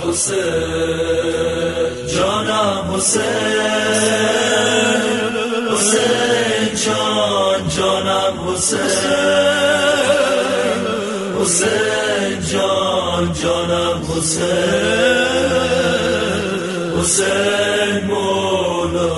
حسین جانم حسین حسین جان جانم حسین حسین جان جانم حسین حسین مولا.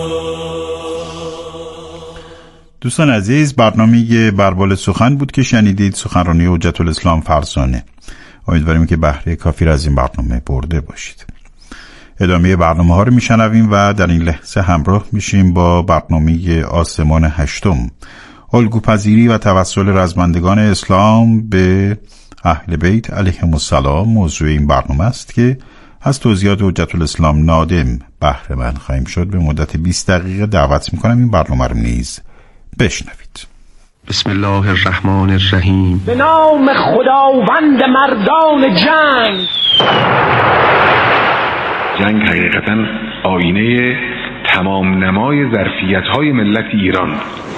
دوستان عزیز، برنامه بربال سخن بود که شنیدید، سخنرانی حجت الاسلام فرزانه. امیدواریم که بهره کافی را از این برنامه برده باشید. ادامه برنامه ها رو میشنویم و در این لحظه همراه میشیم با برنامه آسمان هشتم، الگوپذیری و توسل رزمندگان اسلام به اهل بیت علیهم السلام. موضوع این برنامه است که از توضیحات حجت الاسلام نادم بهره مند خواهیم شد. به مدت 20 دقیقه دعوت میکنم این برنامه رو نیز بشنوید. بسم الله الرحمن الرحیم. به نام خداوند مردان جنگ. جنگ حقیقتاً آینه تمام نمای ظرفیت‌های ملت ایران.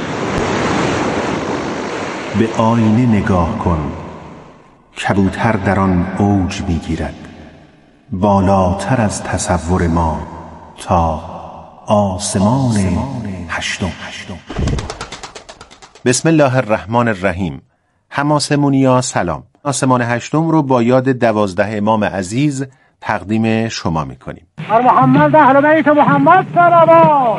به آینه نگاه کن، کبوتر در آن اوج می‌گیرد، بالاتر از تصور ما تا آسمان هشتم. بسم الله الرحمن الرحیم. حماسمونیا سلام. آسمان هشتم رو با یاد 12 امام عزیز تقدیم شما میکنیم. بر محمد اهل بیت محمد صلوات.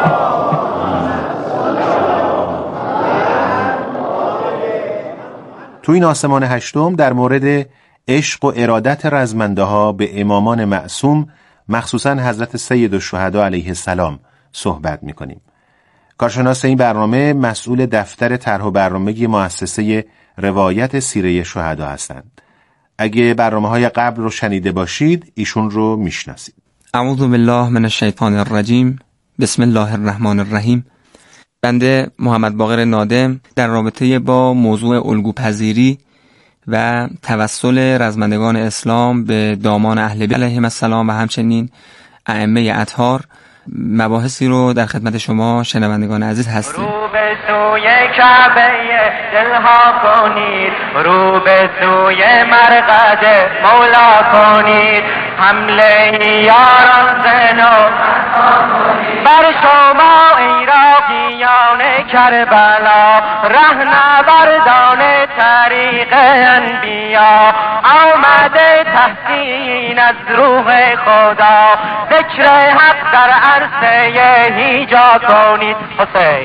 تو این آسمان هشتم در مورد عشق و ارادت رزمنده ها به امامان معصوم، مخصوصا حضرت سید الشهدا علیه السلام صحبت میکنیم. کارشناس این برنامه مسئول دفتر طرح و برنامه مؤسسه روایت سیره شهدا هستند. اگه برنامه‌های قبل رو شنیده باشید ایشون رو میشناسید. اعوذ بالله من الشیطان الرجیم. بسم الله الرحمن الرحیم. بنده محمد باقر نادم در رابطه با موضوع الگوپذیری و توسل رزمندگان اسلام به دامان اهل بیت علیهم السلام و همچنین ائمه اطهار مباحثی رو در خدمت شما شنوندگان عزیز هستیم. رو به سوی کعبه دلها کنید، رو به سوی مرقد مولا کنید، حمله یاران زنو بر شما عراقیان کربلا، رهنوردان طریق انبیا، آمده تحسین از روح خدا، ذکر حق در عرصه هیجا کنید. حسین.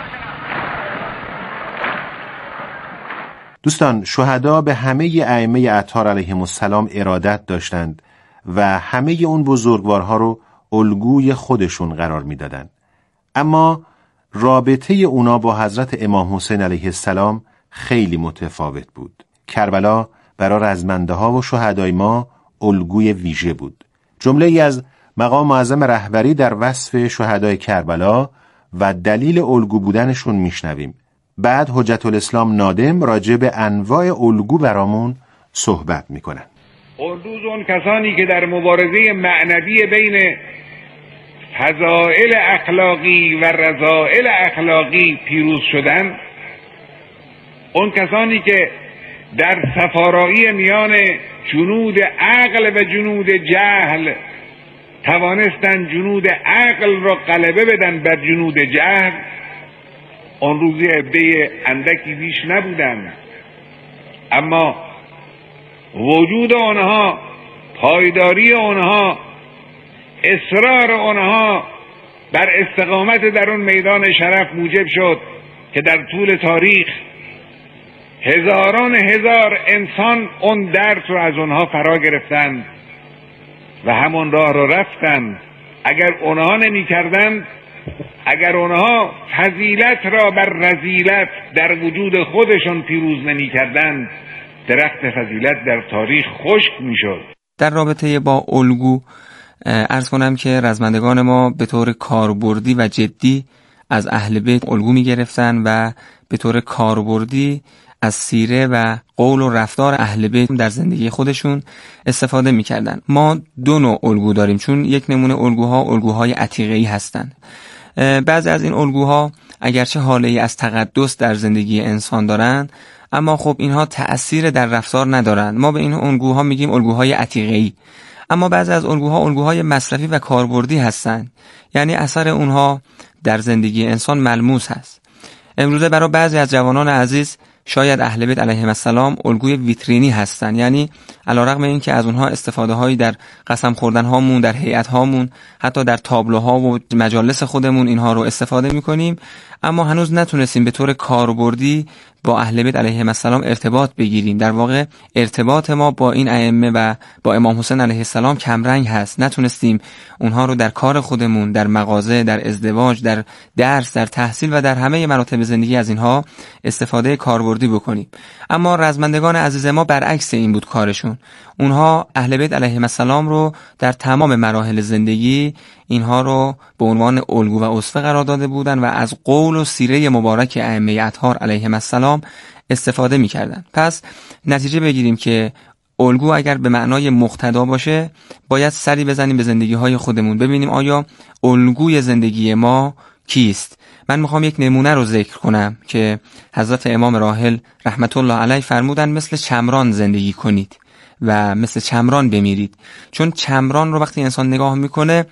دوستان، شهدا به همه ائمه اطهار علیهم السلام ارادت داشتند و همه اون بزرگوارها رو الگوی خودشون قرار میدادند. اما رابطه اونا با حضرت امام حسین علیه السلام خیلی متفاوت بود. کربلا برای رزمنده ها و شهدای ما الگوی ویژه بود. جمله ای از مقام معظم رهبری در وصف شهدای کربلا و دلیل الگو بودنشون میشنویم. بعد حجت الاسلام نادم راجع به انواع الگو برامون صحبت میکنن. اون روز اون کسانی که در مبارزه معنوی بین فضائل اخلاقی و رذائل اخلاقی پیروز شدن، اون کسانی که در سفارایی میان جنود عقل و جنود جهل توانستن جنود عقل را غلبه بدن بر جنود جهل، اون روزی عده اندکی بیش نبودن، اما وجود آنها، پایداری آنها، اصرار آنها بر استقامت در اون میدان شرف موجب شد که در طول تاریخ هزاران هزار انسان اون درس رو از اونها فرا گرفتند و همون راه رو رفتند. اگر اونها نمی کردند، اگر اونها فضیلت را بر رذیلت در وجود خودشون پیروز نمی کردند، درخت فضیلت در تاریخ خشک می شد. در رابطه با الگو عرض کنم که رزمندگان ما به طور کاربردی و جدی از اهل بیت الگو می گرفتن و به طور کاربردی از سیره و قول و رفتار اهل بیت در زندگی خودشون استفاده می کردن. ما دو نوع الگو داریم، چون یک نمونه الگوهای عتیقه‌ای هستند. بعضی از این الگوها اگرچه حاله‌ای از تقدس در زندگی انسان دارند، اما خب اینها تأثیر در رفتار ندارند. ما به این الگوها میگیم الگوهای عتیقه‌ای. اما بعضی از الگوهای مصرفی و کاربردی هستند، یعنی اثر اونها در زندگی انسان ملموس هست. امروزه برای بعضی از جوانان عزیز شاید اهل بیت علیهم السلام الگوی ویترینی هستن، یعنی علیرغم اینکه از اونها استفاده هایی در قسم خوردن هامون، در هیئت هامون، حتی در تابلوها و مجالس خودمون اینها رو استفاده میکنیم، اما هنوز نتونستیم به طور کاربردی با اهل بیت علیهم السلام ارتباط بگیریم. در واقع ارتباط ما با این ائمه و با امام حسین علیه السلام کمرنگ هست. نتونستیم اونها رو در کار خودمون، در مغازه، در ازدواج، در درس، در تحصیل و در همه مراتب زندگی از اینها استفاده کاربردی بکنیم. اما رزمندگان عزیز ما برعکس این بود کارشون. اونها اهل بیت علیهم السلام رو در تمام مراحل زندگی اینها رو به عنوان الگو و اسوه قرار داده بودند و از قول و سیره مبارک ائمه اطهار علیهم السلام استفاده می‌کردند. پس نتیجه بگیریم که الگو اگر به معنای مقتدا باشه، باید سری بزنیم به زندگی‌های خودمون، ببینیم آیا الگوی زندگی ما کیست. من میخوام یک نمونه رو ذکر کنم که حضرت امام راحل رحمت الله علیه فرمودن مثل چمران زندگی کنید و مثل چمران بمیرید. چون چمران رو وقتی انسان نگاه میکنه،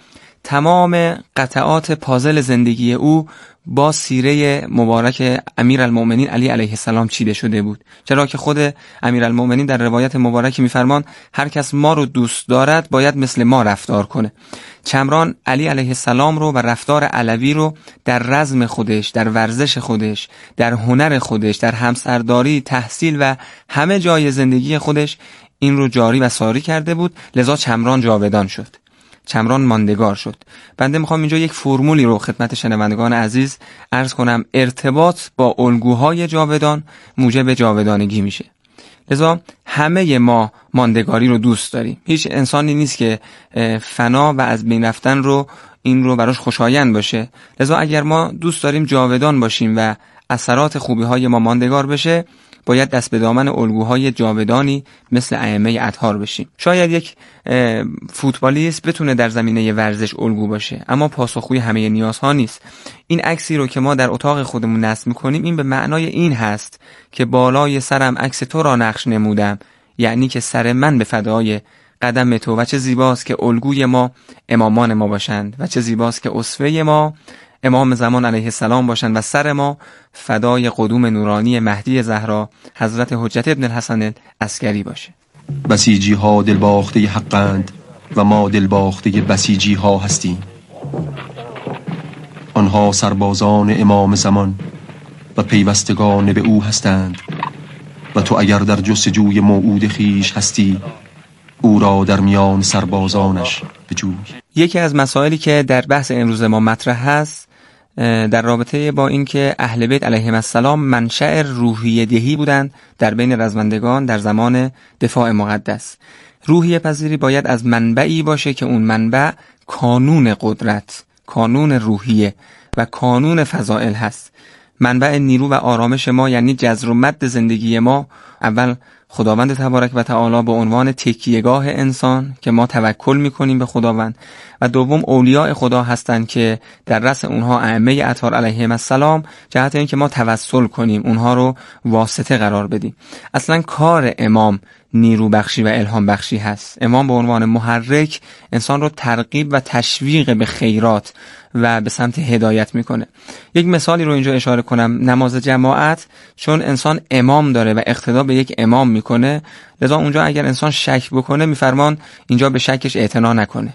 تمام قطعات پازل زندگی او با سیره مبارک امیرالمؤمنین علی علیه السلام چیده شده بود. چرا که خود امیرالمؤمنین در روایت مبارکی میفرمان هر کس ما رو دوست دارد باید مثل ما رفتار کنه. چمران علی علیه السلام رو و رفتار علوی رو در رزم خودش، در ورزش خودش، در هنر خودش، در همسرداری، تحصیل و همه جای زندگی خودش این رو جاری و ساری کرده بود. لذا چمران جاودان شد، چمران ماندگار شد. بنده میخوام اینجا یک فرمولی رو خدمت شنوندگان عزیز عرض کنم. ارتباط با الگوهای جاودان موجب جاودانگی میشه. لذا همه ما ماندگاری رو دوست داریم. هیچ انسانی نیست که فنا و از بین رفتن رو این رو براش خوشایند باشه. لذا اگر ما دوست داریم جاودان باشیم و اثرات خوبی های ما ماندگار بشه، باید دست به دامن الگوهای جاودانی مثل ائمه اطهار بشیم. شاید یک فوتبالیست بتونه در زمینه ورزش الگو باشه، اما پاسخگوی همه نیازها نیست. این عکسی رو که ما در اتاق خودمون نصب می‌کنیم، این به معنای این هست که بالای سرم عکس تو را نقش نمودم، یعنی که سر من به فدای قدم تو. و چه زیباست که الگوی ما امامان ما باشند و چه زیباست که اسوه ما امام زمان علیه السلام باشند و سر ما فدای قدوم نورانی مهدی زهرا حضرت حجت ابن الحسن عسکری باشه. بسیجی ها دلباخته حقند و ما دلباخته بسیجی ها هستیم. آنها سربازان امام زمان و پیوستگان به او هستند و تو اگر در جستجوی موعود خیش هستی، او را در میان سربازانش بجوی. یکی از مسائلی که در بحث امروز ما مطرح هست در رابطه با این که اهل بیت علیهم السلام منشأ روحیه دهی بودند در بین رزمندگان در زمان دفاع مقدس. روحیه پذیری باید از منبعی باشه که اون منبع کانون قدرت، کانون روحیه و کانون فضائل هست. منبع نیرو و آرامش ما، یعنی جذر و مد زندگی ما، اول خداوند تبارک و تعالی به عنوان تکیهگاه انسان که ما توکل میکنیم به خداوند، و دوم اولیاء خدا هستند که در رأس اونها ائمه اطهار علیهم السلام، جهت اینکه ما توسل کنیم، اونها رو واسطه قرار بدیم. اصلا کار امام نیرو بخشی و الهام بخشی هست. امام به عنوان محرک انسان رو ترغیب و تشویق به خیرات و به سمت هدایت میکنه. یک مثالی رو اینجا اشاره کنم. نماز جماعت، چون انسان امام داره و اقتدا به یک امام میکنه، لذا اونجا اگر انسان شک بکنه میفرمان اینجا به شکش اعتنا نکنه،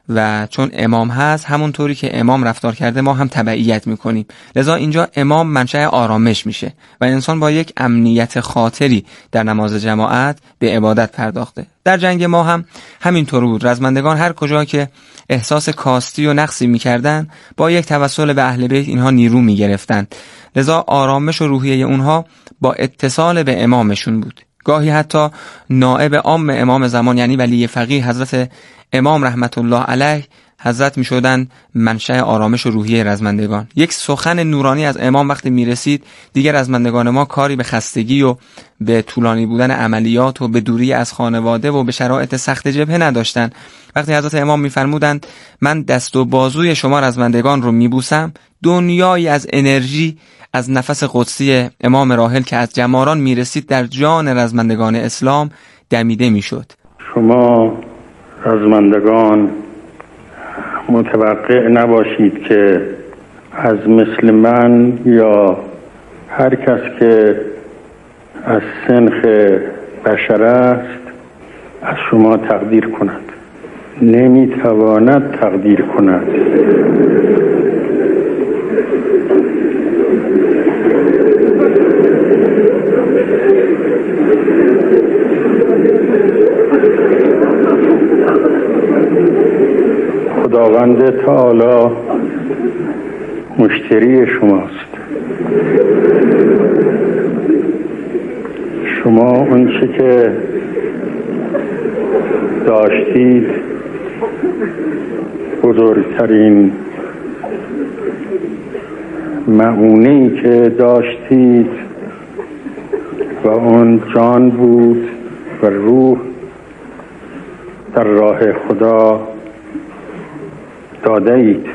و چون امام هست همونطوری که امام رفتار کرده ما هم تبعیت میکنیم. لذا اینجا امام منشأ آرامش میشه و انسان با یک امنیت خاطری در نماز جماعت به عبادت پرداخته. در جنگ ما هم همینطور بود. رزمندگان هر کجا که احساس کاستی و نقصی میکردن، با یک توسل به اهل بیت اینها نیرو میگرفتن. لذا آرامش و روحیه اونها با اتصال به امامشون بود. گاهی حتی نائب عام امام زمان، یعنی ولی فقیه حضرت امام رحمت الله علیه، حضرت می شدن منشأ آرامش و روحیه رزمندگان. یک سخن نورانی از امام وقتی می رسید، دیگر رزمندگان ما کاری به خستگی و به طولانی بودن عملیات و به دوری از خانواده و به شرایط سخت جبهه نداشتن. وقتی حضرت امام می فرمودند من دست و بازوی شما رزمندگان رو می بوسم، دنیایی از انرژی از نفس قدسی امام راحل که از جماران می رسید در جان رزمندگان اسلام دمیده می شد. شما رزمندگان متوقع نباشید که از مثل من یا هر کس که از سنخ بشر است از شما تقدیر کند. نمیتواند تقدیر کند. خداوند تعالی مشتری شماست. شما اونچه که داشتید، بزرگترین مؤونه‌ای که داشتید و اون جان بود و روح در راه خدا داده اید.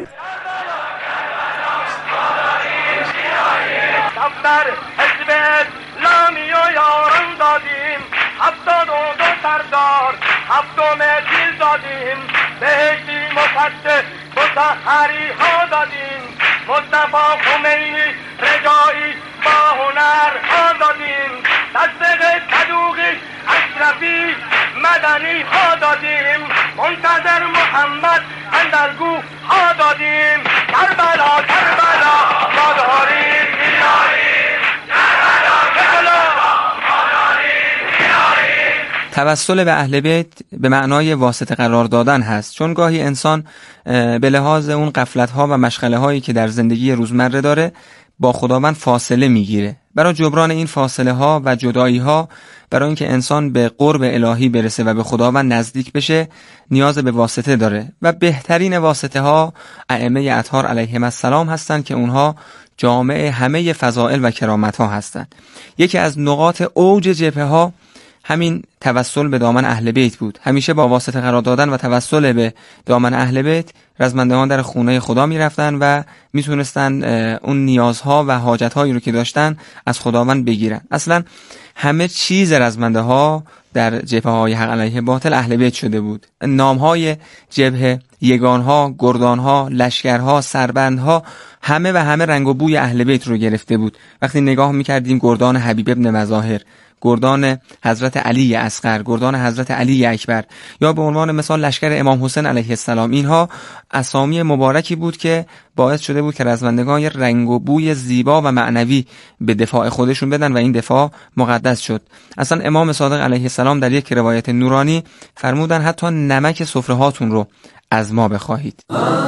دفتر حزب اسلامی و یاران دادیم، 72 سردار، 7 تیر دادیم، بهشتی مفتح مطهری ها دادیم، مصطفی خمینی رجایی با هنر ها دادیم، تصدیق صدوقی اشرفی مدنی ها دادیم، منتظر محمد اندرگو ها دادیم. کربلا کربلا ماداریم میاریم، کربلا کربلا ماداریم میاریم. توسل به اهل بیت به معنای واسطه قرار دادن هست، چون گاهی انسان به لحاظ اون غفلت‌ها و مشغله‌هایی که در زندگی روزمره داره با خداوند فاصله میگیره. برای جبران این فاصله ها و جدایی ها، برای اینکه انسان به قرب الهی برسه و به خداوند نزدیک بشه، نیاز به واسطه داره و بهترین واسطه ها ائمه اطهار علیهم السلام هستند که اونها جامع همه فضائل و کرامت ها هستند. یکی از نقاط اوج جبهه ها همین توسل به دامن اهل بیت بود. همیشه با واسطه قرار دادن و توسل به دامن اهل بیت رزمندگان در خونه خدا می رفتن و می تونستن اون نیازها و حاجتهایی رو که داشتن از خداوند بگیرن. اصلا همه چیز رزمنده ها در جبهه های حق علیه باطل اهل بیت شده بود. نام های جبهه، یگان ها، گردان ها، لشکرها، سربند ها، همه و همه رنگ و بوی اهل بیت رو گرفته بود. وقتی نگاه می کردیم گردان حبیب ابن مظاهر، گردان حضرت علی اصغر، گردان حضرت علی اکبر، یا به عنوان مثال لشکر امام حسین علیه السلام، اینها اسامی مبارکی بود که باعث شده بود که رزمندگان رنگ و بوی زیبا و معنوی به دفاع خودشون بدن و این دفاع مقدس شد. اصلا امام صادق علیه السلام در یک روایت نورانی فرمودن حتی نمک سفره هاتون رو از ما بخواهید.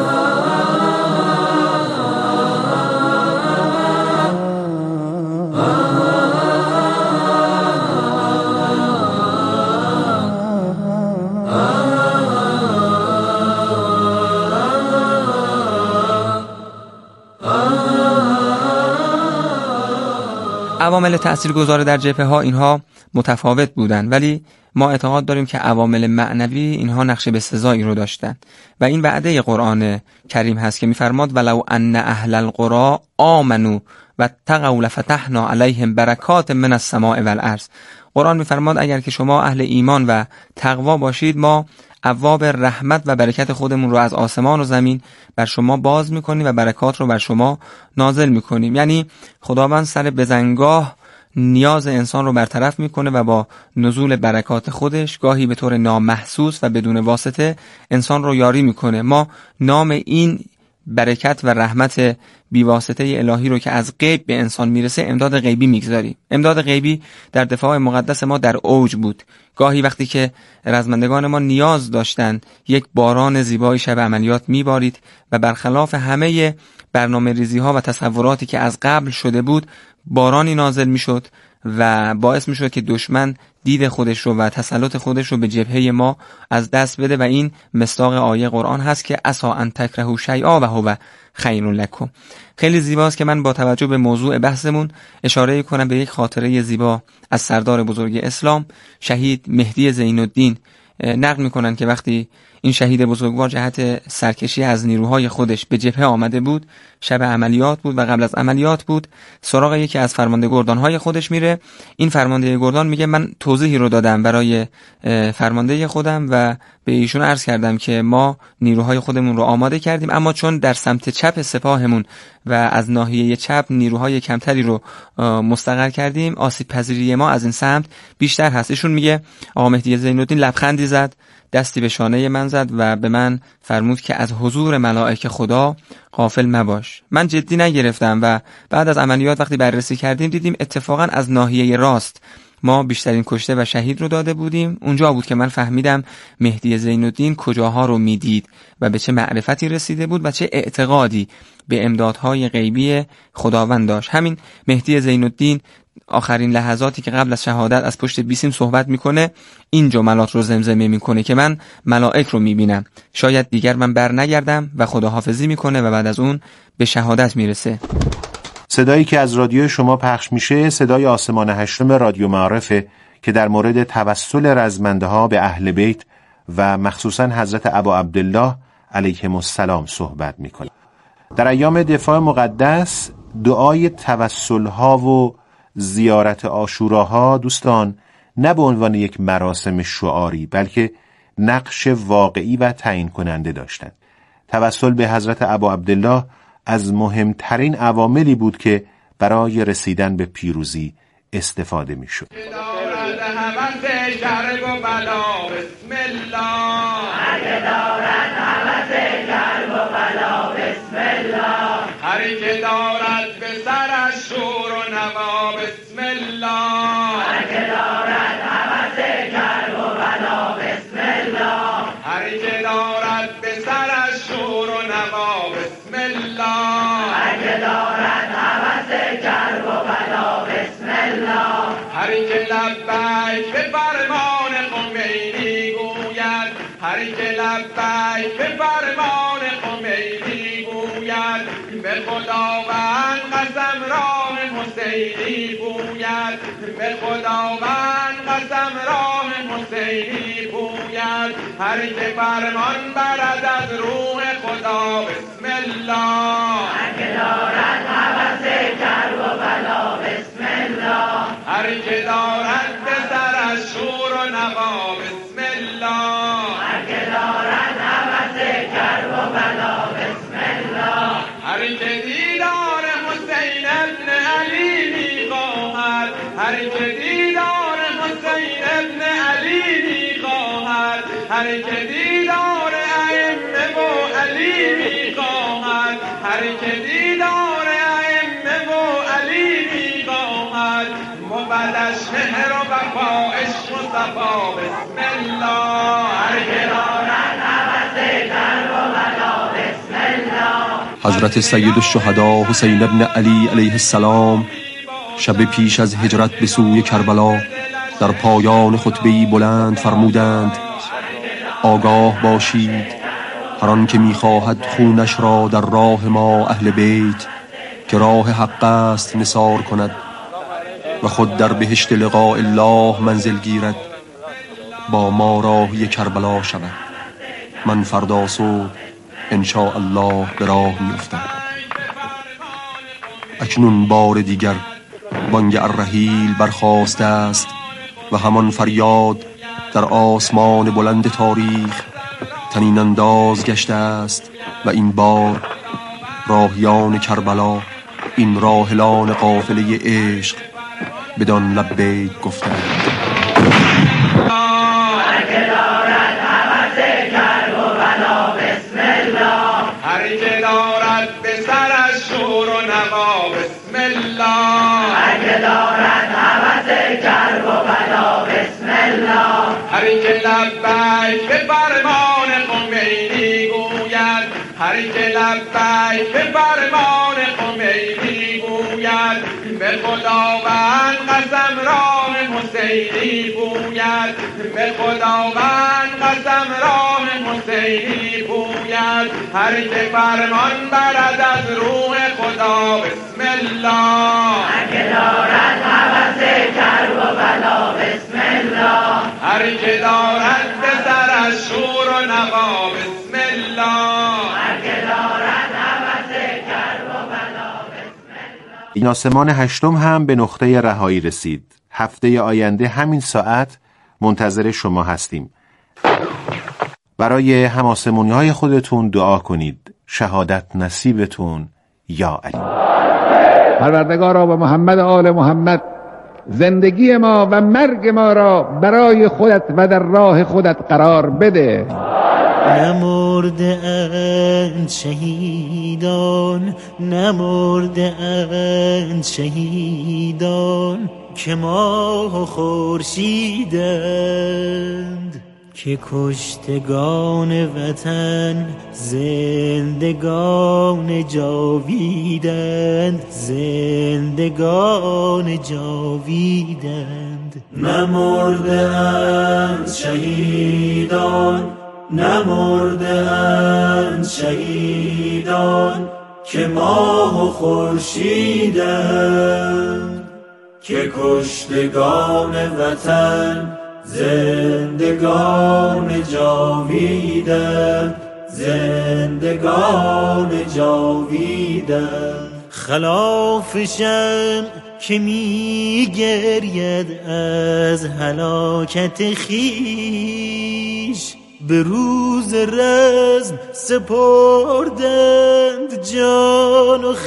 عوامل تأثیرگذار در جبهه ها اینها متفاوت بودند، ولی ما اعتقاد داریم که عوامل معنوی اینها نقش بسزایی رو داشتن و این وعده قرآن کریم هست که میفرماد ولو ان اهل القرى آمنوا واتقوا لفتحنا علیهم برکات من السماء والارض. قرآن میفرماد اگر که شما اهل ایمان و تقوا باشید، ما ابواب رحمت و برکت خودمون رو از آسمان و زمین بر شما باز میکنیم و برکات رو بر شما نازل میکنیم. یعنی خداوند سر بزنگاه نیاز انسان رو برطرف میکنه و با نزول برکات خودش گاهی به طور نامحسوس و بدون واسطه انسان رو یاری میکنه. ما نام این برکت و رحمت بیواسطه الهی رو که از غیب به انسان میرسه امداد غیبی میگذاریم. امداد غیبی در دفاع مقدس ما در اوج بود. گاهی وقتی که رزمندگان ما نیاز داشتن یک باران زیبای شب عملیات میبارید و برخلاف همه برنامه ریزی ها و تصوراتی که از قبل شده بود بارانی نازل میشد و باعث میشد که دشمن دید خودش رو و تسلط خودش رو به جبهه ما از دست بده و این مصداق آیه قرآن هست که عسی ان تکرهوا شیئا و هو خیر لکم. خیلی زیباست که من با توجه به موضوع بحثمون اشاره کنم به یک خاطره زیبا از سردار بزرگ اسلام شهید مهدی زین الدین. نقل میکنن که وقتی این شهید بزرگوار جهت سرکشی از نیروهای خودش به جبهه آمده بود. شب عملیات بود و قبل از عملیات بود. سراغ یکی از فرمانده گردانهای خودش میره. این فرمانده گردان میگه من توضیحی رو دادم برای فرمانده خودم و به ایشون عرض کردم که ما نیروهای خودمون رو آماده کردیم، اما چون در سمت چپ سپاهمون و از ناحیه چپ نیروهای کمتری رو مستقر کردیم، آسیب پذیری ما از این سمت بیشتر هست. ایشون میگه آقا مهدی زین‌الدین لبخندی زد، دستی به شانه من زد و به من فرمود که از حضور ملائکه خدا غافل مباش. من جدی نگرفتم و بعد از عملیات وقتی بررسی کردیم دیدیم اتفاقا از ناحیه راست ما بیشترین کشته و شهید رو داده بودیم. اونجا بود که من فهمیدم مهدی زین‌الدین کجاها رو میدید و به چه معرفتی رسیده بود و چه اعتقادی به امدادهای غیبی خداوند داشت. همین مهدی زین‌الدین آخرین لحظاتی که قبل از شهادت از پشت بیسیم صحبت میکنه این جملات رو زمزمه میکنه که من ملائک رو میبینم، شاید دیگر من بر نگردم و خداحافظی میکنه و بعد از اون به شهادت میرسه. صدایی که از رادیو شما پخش میشه صدای آسمان هشتم رادیو معارفه که در مورد توسل رزمنده ها به اهل بیت و مخصوصا حضرت ابا عبدالله علیهم السلام صحبت میکنه. در ایام دفاع مقدس دعای توسل ها و زیارت عاشوراها دوستان نه به عنوان یک مراسم شعاری بلکه نقش واقعی و تعیین کننده داشتند. توسل به حضرت ابا عبدالله از مهمترین عواملی بود که برای رسیدن به پیروزی استفاده می شد. هری که دارد به سرش شور و نوا بسم الله، هر که دارد هوس کرب و بلا بسم الله، هری که دارد به سرش شور و نوا بسم الله، هر که دارد هوس کرب و بلا بسم الله، هری که لبیک به فرمان خمینی گوید، هری که لبیک به فرمان خمینی گوید، به خداوند قسم راه حسینی گوید، به خداوند قسم راه حسینی گوید، هر که فرمان برد از روح خدا بسم الله، هر که دارد هوس کرب و بلا بسم الله، هر که دارد به سرش شور و نوا بسم الله، هر که دارد هوس کرب و بلا بسم الله، هر که دیدار حسین ابن علی می‌خواهد، هر که دیدار حسین ابن علی می‌خواهد، هر که دیدار ائمه و علی می‌خواهد، هر که دیدار ائمه و علی می‌خواهد، مبدش مهر و وفا عشق و صفا بسم الله، هر که دارد هوس کرب و بلا بسم الله. حضرت سید الشهدا حسین ابن علی علیه السلام شب پیش از هجرت به سوی کربلا در پایان خطبه‌ای بلند فرمودند: آگاه باشید هر آن که می‌خواهد خونش را در راه ما اهل بیت که راه حق است نثار کند و خود در بهشت لقاء الله منزل گیرد، با ما راهی کربلا شود. من فردا صبح ان شاء الله به راه می‌افتم. اکنون بار دیگر بانگ الرحیل برخاسته است و همان فریاد در آسمان بلند تاریخ طنین انداز گشته است و این بار راهیان کربلا، این راهلان قافله عشق بدان لبیک گفتند. هر که دارد به سرش شور و نوا بسم الله، هر که دارد هوس کرب و بلا بسم الله، هر که لبیک به فرمان خمینی گوید، هر که لبیک به فرمان خمینی گوید، به خداوند قسم راه حسینی گوید، به خداوند قسم راه حسینی گوید، هر که فرمان برد از روح خدا بسم الله، هر که دارد هوس کرب و بلا بسم الله، هر که دارد به سرش شور و و نوا بسم الله. هر که دارد هوس کرب و بلا بسم الله. این آسمان هشتم هم به نقطه رهایی رسید. هفته آینده همین ساعت منتظر شما هستیم. برای هماسمونی‌های خودتون دعا کنید. شهادت نصیبتون یا علی. پروردگارا و محمد آل محمد زندگی ما و مرگ ما را برای خودت و در راه خودت قرار بده. نمرده اند شهیدان، نمرده اند شهیدان که ماه و خورشیدند، که کشتگان وطن زندگان جاویدند، زندگان جاویدند. نمرده اند شهیدان، نمرده اند شهیدان که ماه و خورشیدند، که کشتگان وطن زندگان جاویدند، زندگان جاویدند. خلاف شمع که می گرید از هلاکت خویش، به روز رزم سپردند جان و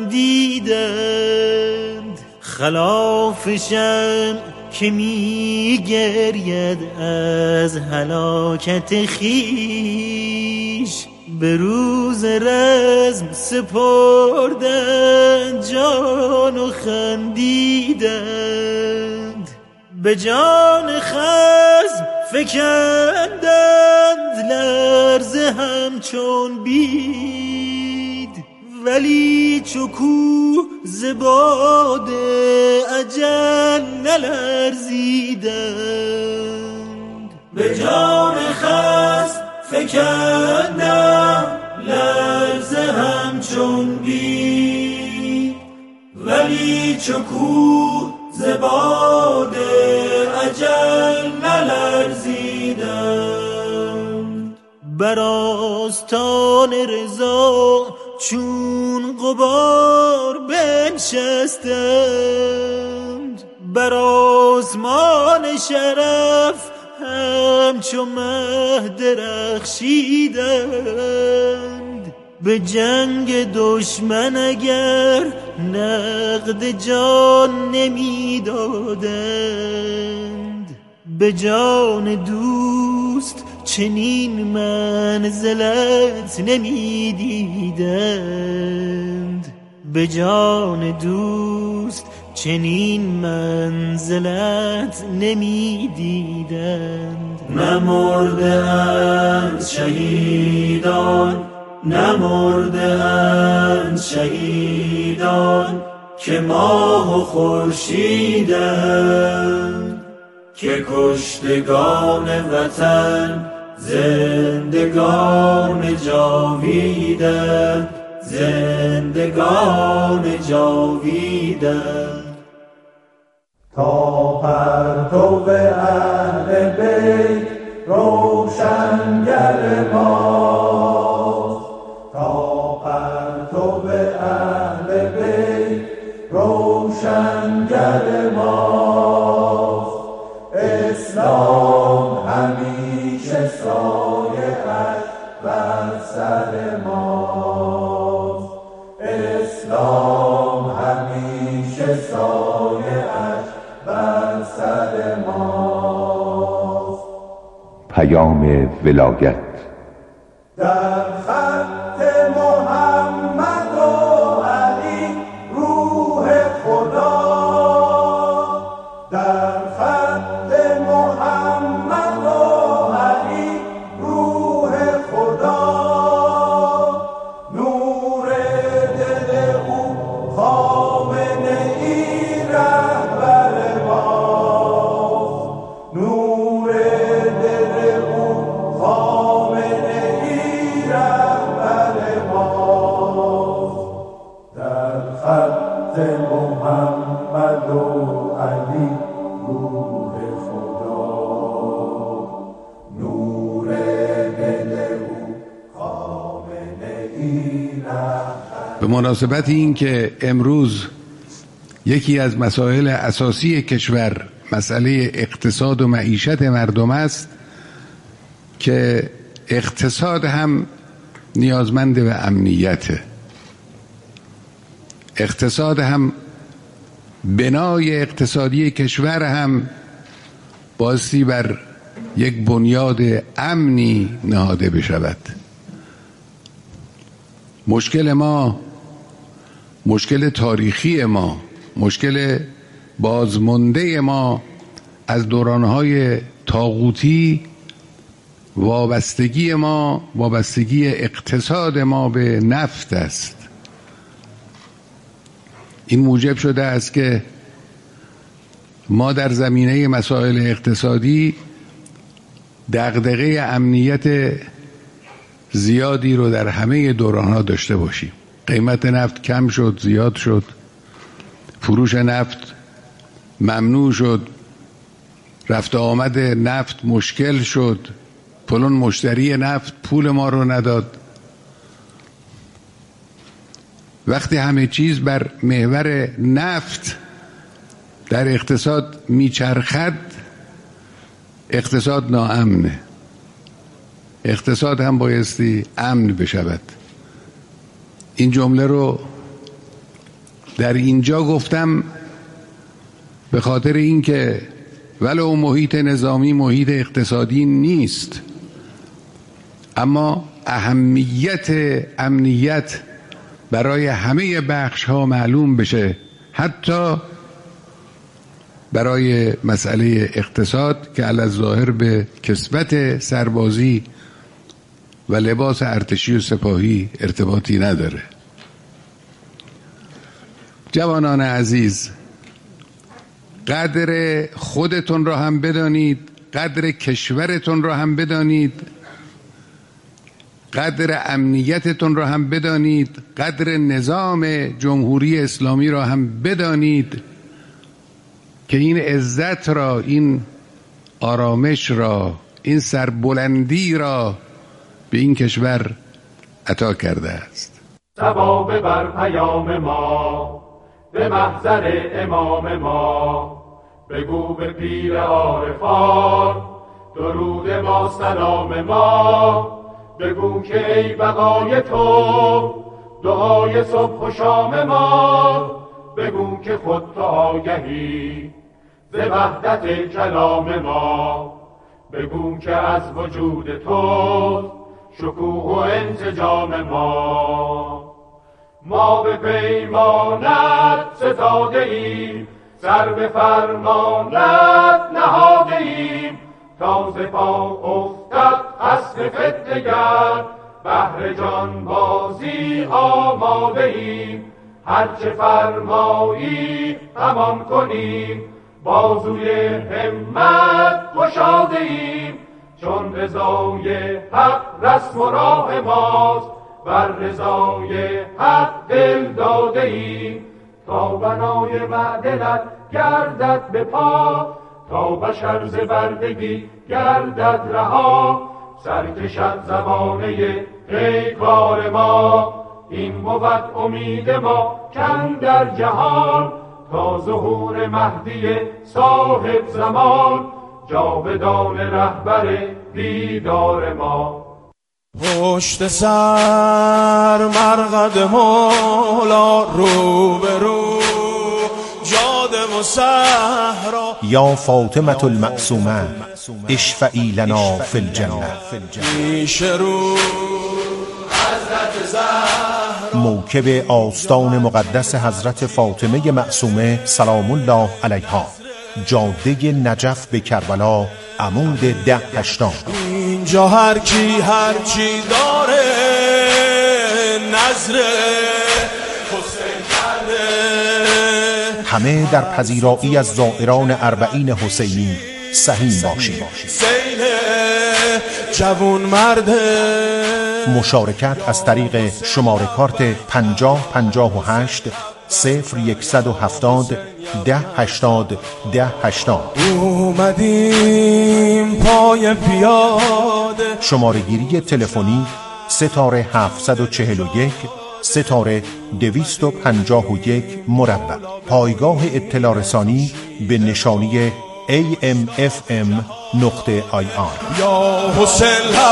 خندیدند. خلاف شمع که می گرید از هلاکت خویش، به روز رزم سپردند جان و خندیدند. به جان خصم فکندند لرزه همچون بید، ولی چو کوه ز باد اجل نلرزیدند. به جان خصم فکندند لرزه همچون بید، ولی چو کوه ز باد اجل نلرزیدند. بر آستان رضا چون غبار بنشستند، بر آسمان شرف همچو مه درخشیدند. به جنگ دشمن اگر نقد جان نمی دادند، به جان دوست چنین منزلت نمی دیدند. به جان دوست چنین منزلت نمی دیدند. نمرده اند شهیدان، نمرده اند شهیدان که ماه و خورشیدند، که کشتگان وطن زندگان جاویدند، زندگان جاویدند. تا پرتو اهل بیت روشنگر ماست، تا پرتو اهل بیت روشنگر ماست. اسلام همیشه سایه‌اش بر سر ماست، اسلام همیشه سایه‌اش بر سر ماست. پیام ولایت در خط محمد و علی روح خدا، در خط محمد و علی روح خدا. نور دل او خامنه ای رهبر ماست، نور دل او خامنه ای رهبر به مناسبت این که امروز یکی از مسائل اساسی کشور مسئله اقتصاد و معیشت مردم است که اقتصاد هم نیازمند به امنیته، اقتصاد هم بنای اقتصادی کشور هم بایستی بر یک بنیاد امنی نهاده بشود. مشکل ما، مشکل تاریخی ما، مشکل بازمانده ما از دورانهای طاغوتی، وابستگی اقتصاد ما به نفت است. این موجب شده است که ما در زمینه مسائل اقتصادی دغدغه امنیت زیادی رو در همه دوران‌ها داشته باشیم. قیمت نفت کم شد، زیاد شد، فروش نفت ممنوع شد، رفت آمد نفت مشکل شد، فلان مشتری نفت پول ما رو نداد. وقتی همه چیز بر محور نفت در اقتصاد میچرخد، اقتصاد ناامنه. اقتصاد هم بایستی امن بشود. این جمله رو در اینجا گفتم به خاطر اینکه ولو محیط نظامی محیط اقتصادی نیست، اما اهمیت امنیت برای همه بخش ها معلوم بشه، حتی برای مسئله اقتصاد که علی‌الظاهر به کسوت سربازی و لباس ارتشی و سپاهی ارتباطی نداره. جوانان عزیز، قدر خودتون را هم بدانید، قدر کشورتون را هم بدانید، قدر امنیتتون را هم بدانید، قدر نظام جمهوری اسلامی را هم بدانید که این عزت را، این آرامش را، این سربلندی را به این کشور عطا کرده است. ثواب بر پیام ما به محضر امام ما، بگو به پیر عارفان درود ما سلام ما، بگو که ای بقای تو دعای صبح و شام ما، بگو که خود تو آگهی ز وحدت کلام ما، بگو که از وجود تو شکوه و انسجام ما به پیمانت ستاده ایم، سر به فرمانت نهاده ایم، تا ز پا افتد اسب فتنگر بهر جان بازی آماده ایم، هرچه فرمایی همان کنیم، بازوی همت گشاده ایم، چون رضای حق رسم و راه ماست، بر رضای حق دل داده ایم، تا بنای معدلت گردد به پا، تا بشر ز بردگی گردد رها، سرکشد زمانه پیکار ما، این بود امید ما کاندر جهان، تا ظهور مهدی صاحب زمان، جاودان رهبر دیدار ما. پشت سر مرقد مولا، رو به رو جاده و صحرا، یا فاطمة المعصومه اشفعی لنا فی الجنه. پیش رو حضرت زهرا، موکب آستان مقدس حضرت فاطمه معصومه سلام الله علیها، جاده نجف به کربلا، عمود 1080. اینجا هر کی هر چی داره نظر حسین کرده، همه در پذیرایی از زائران اربعین حسینی سهیم باشید. سیل جوون مرده، مشارکت از طریق شماره کارت 5058 0170 1080 1080. اومدیم پای پیاده، شماره گیری تلفنی 741 ستاره 251 مربع. پایگاه اطلاع رسانی به نشانی AMFM.IR.